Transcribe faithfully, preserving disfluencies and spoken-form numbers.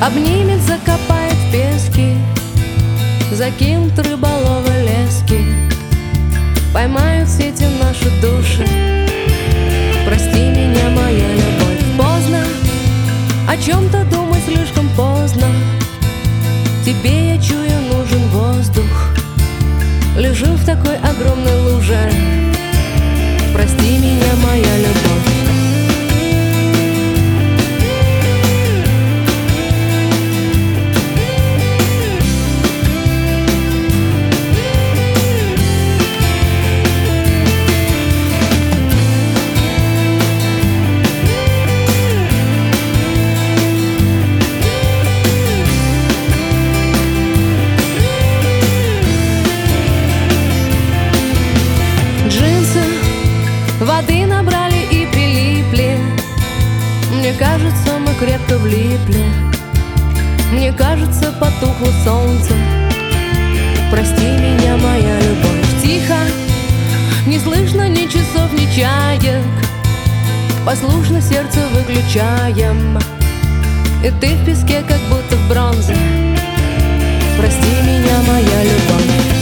обнимет, закопает в пески, закинут рыболовы лески, поймают в сети наши души. Прости меня, моя любовь. Поздно о чем-то думать, слишком поздно. Тебе, я чую, нужен воздух. Лежу в такой огромной луже. Прости меня, моя любовь. Воды набрали и прилипли. Мне кажется, мы крепко влипли. Мне кажется, потухло солнце. Прости меня, моя любовь. Тихо, не слышно ни часов, ни чаек. Послушно сердце выключаем. И ты в песке, как будто в бронзе. Прости меня, моя любовь.